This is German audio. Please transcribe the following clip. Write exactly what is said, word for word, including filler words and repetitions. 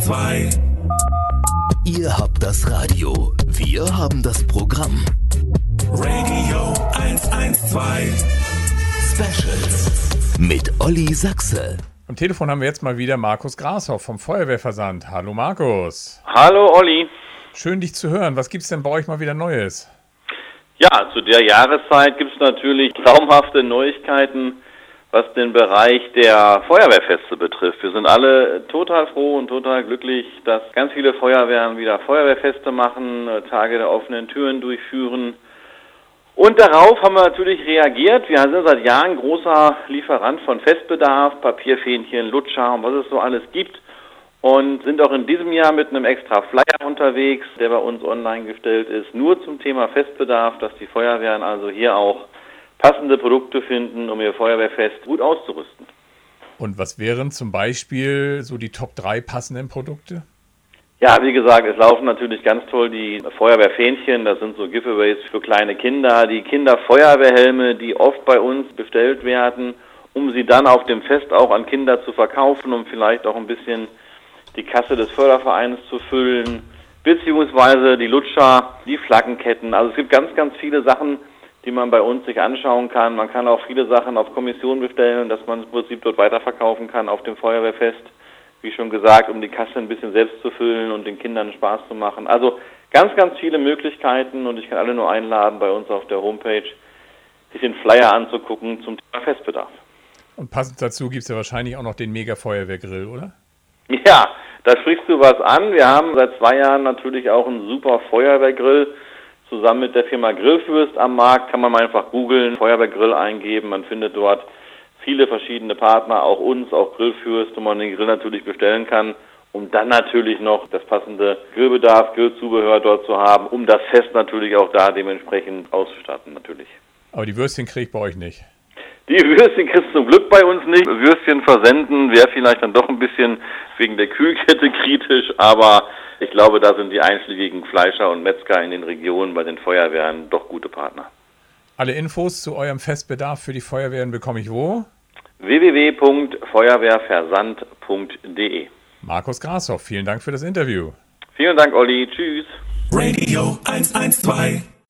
zwei. Ihr habt das Radio, wir haben das Programm. Radio eins zwei. Specials mit Olli Sachse. Am Telefon haben wir jetzt mal wieder Markus Grashoff vom Feuerwehrversand. Hallo Markus. Hallo Olli. Schön dich zu hören. Was gibt's denn bei euch mal wieder Neues? Ja, zu der Jahreszeit gibt es natürlich traumhafte Neuigkeiten, was den Bereich der Feuerwehrfeste betrifft. Wir sind alle total froh und total glücklich, dass ganz viele Feuerwehren wieder Feuerwehrfeste machen, Tage der offenen Türen durchführen. Und darauf haben wir natürlich reagiert. Wir sind seit Jahren großer Lieferant von Festbedarf, Papierfähnchen, Lutscher und was es so alles gibt. Und sind auch in diesem Jahr mit einem extra Flyer unterwegs, der bei uns online gestellt ist, nur zum Thema Festbedarf, dass die Feuerwehren also hier auch passende Produkte finden, um ihr Feuerwehrfest gut auszurüsten. Und was wären zum Beispiel so die Top drei passenden Produkte? Ja, wie gesagt, es laufen natürlich ganz toll die Feuerwehrfähnchen, das sind so Giveaways für kleine Kinder, die Kinderfeuerwehrhelme, die oft bei uns bestellt werden, um sie dann auf dem Fest auch an Kinder zu verkaufen, um vielleicht auch ein bisschen die Kasse des Fördervereins zu füllen, beziehungsweise die Lutscher, die Flaggenketten. Also es gibt ganz, ganz viele Sachen, die man bei uns sich anschauen kann. Man kann auch viele Sachen auf Kommission bestellen, dass man im Prinzip dort weiterverkaufen kann auf dem Feuerwehrfest. Wie schon gesagt, um die Kasse ein bisschen selbst zu füllen und den Kindern Spaß zu machen. Also ganz, ganz viele Möglichkeiten und ich kann alle nur einladen, bei uns auf der Homepage sich den Flyer anzugucken zum Thema Festbedarf. Und passend dazu gibt es ja wahrscheinlich auch noch den Mega-Feuerwehrgrill, oder? Ja, da sprichst du was an. Wir haben seit zwei Jahren natürlich auch einen super Feuerwehrgrill zusammen mit der Firma Grillfürst am Markt. Kann man mal einfach googeln, Feuerwehrgrill eingeben. Man findet dort viele verschiedene Partner, auch uns, auch Grillfürst, wo man den Grill natürlich bestellen kann, um dann natürlich noch das passende Grillbedarf, Grillzubehör dort zu haben, um das Fest natürlich auch da dementsprechend auszustatten natürlich. Aber die Würstchen kriege ich bei euch nicht. Die Würstchen kriegst du zum Glück bei uns nicht. Würstchen versenden wäre vielleicht dann doch ein bisschen wegen der Kühlkette kritisch, aber ich glaube, da sind die einschlägigen Fleischer und Metzger in den Regionen bei den Feuerwehren doch gute Partner. Alle Infos zu eurem Festbedarf für die Feuerwehren bekomme ich wo? w w w punkt feuerwehrversand punkt d e. Markus Grashoff, vielen Dank für das Interview. Vielen Dank, Olli. Tschüss. Radio eins zwei.